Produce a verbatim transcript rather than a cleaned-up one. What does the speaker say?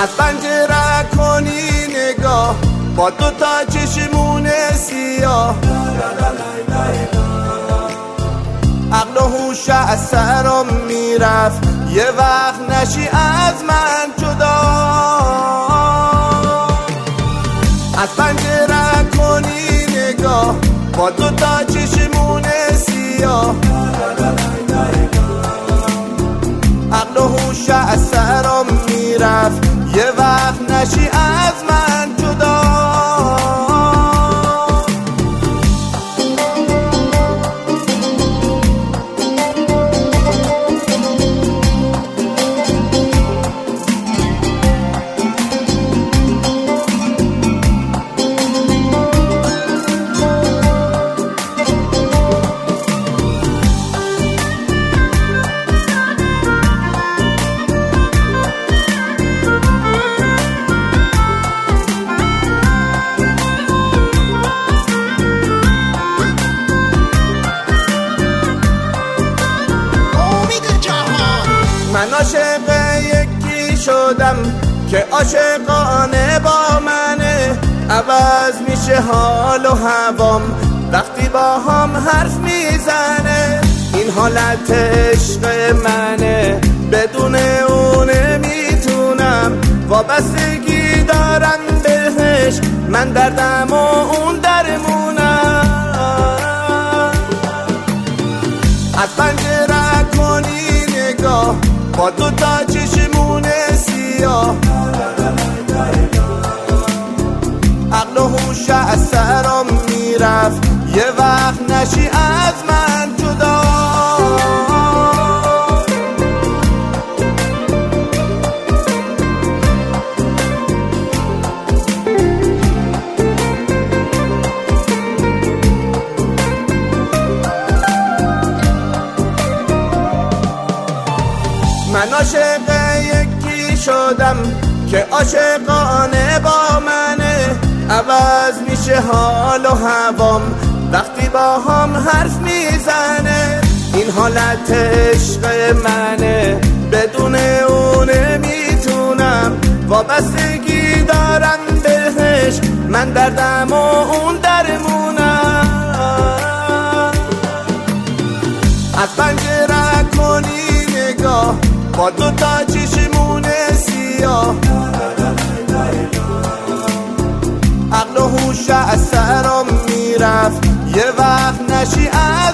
از پنجره کنی نگاه با دو تا چشمون سیاه، عقل و هوش از سرم میرفت یه وقت نشی از من جدا. از پنجره کنی نگاه با دو تا چشمون سیاه، عقل و هوش از سرم میرفت یه وقت نشی از من جدا. من عاشق یکی شدم که عاشقانه با منه، عوض میشه حال و هوام وقتی با هم حرف میزنه. این حالت عشق منه بدون اونه میتونم، وابستگی دارم بهش من دردم و اون درمونم. از پنجره کنی نگاه با دو تا چشمون سیاه، عقل و هوش از سرم میرفت یه وقت نشی از من جدا. من عاشق یکی شدم که عاشقانه با منه، عوض میشه حال و هوام وقتی با هم حرف میزنه. این حالت عشق منه بدون اونه میتونم، وابستگی دارم بهش من دردم و اون درمونم. از پنجره کنی نگاه با دو تا چشمون سیاه، عقل و هوش از سرم میرفت یه وقت نشی از